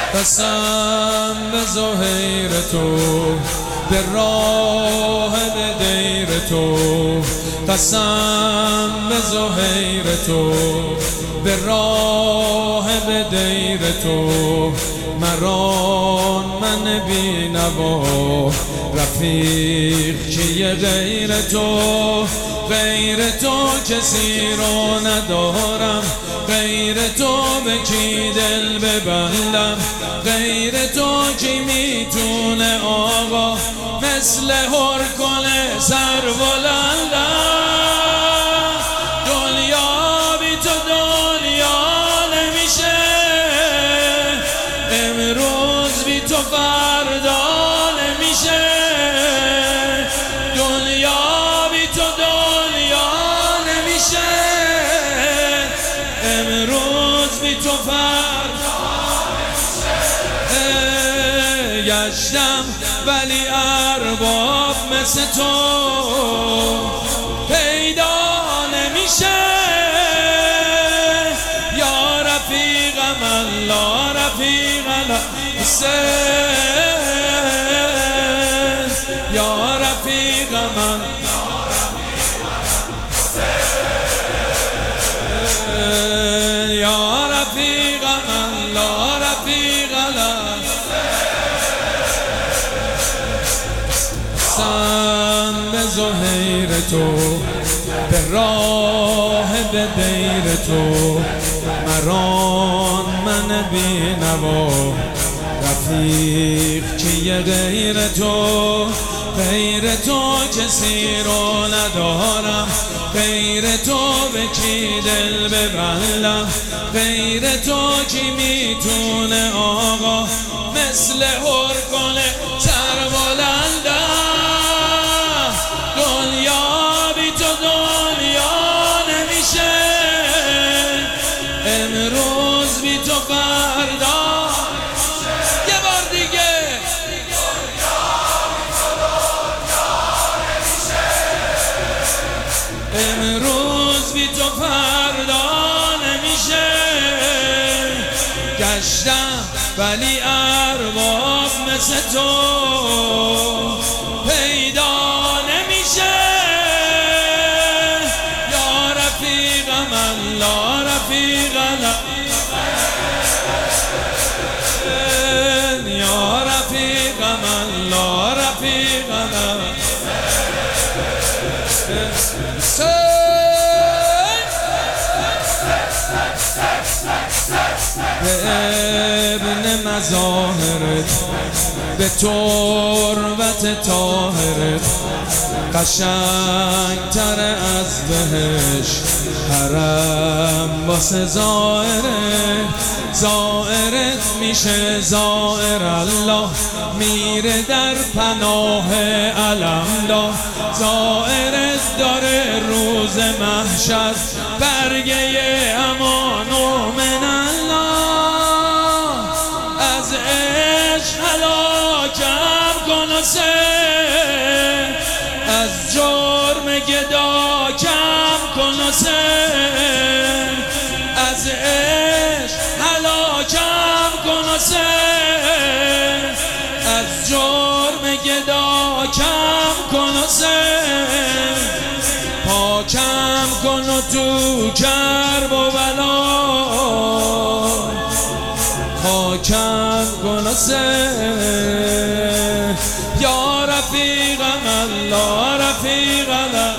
قسم به زهیر تو، به راه به دیر تو. قسم به زهیر تو، به راه به دیر تو. مران من بی نوا، رفیق کیه غیر تو؟ غیر تو کسی رو ندارم، غیر تو به کی دل ببندم؟ غیر تو کی میتونه آقا مثل هرکل سر بلندم؟ دنیا بی تو دنیا نمیشه، امروز بی تو فردا نمیشه. دنیا بی تو دنیا نمیشه، امروز بی تو فردا نمیشه. گشتم ولی ارباب مثل تو پیدا نمیشه. یا رفیق من لا رفیق لسه، یا رفیق من یا رفیق من لا رفیق لسه. قسم به زهیر تو، به راه به دیر تو. مران من بی نوا، رفیق کیه غیر تو؟ غیر تو کسی رو ندارم، غیر تو به کی دل ببندم؟ غیر تو کی میتونه آقا مثل هرکل سر بلندم؟ دنیا بی تو دنیا نمیشه، امروز بی تو فردا. یه بار دیگه امروز بی تو فردا نمیشه. گشتم ولی ارباب مثل تو پیدا نمیشه. یا رفیق من لا رفیق لسه، یا رفیق من لا رفیق لسه. به ابن مظاهرت، به تربت طاهرت، قشنگتر از بهشت حرم واسه زائرت. زائرت میشه زائر الله، میره در پناه علمدار. زائرت داره روز محشر برگه امان و من الله. از عشق هلاکم کن و سه، از جرم گدا کم کن و سه. از عشق هلاکم کن و سه، از جرم گدا کم کن و سه. پاکم کن و تو کرب و بلا، پاکم کن و سه. یا رفیق من لا رفیق لسه.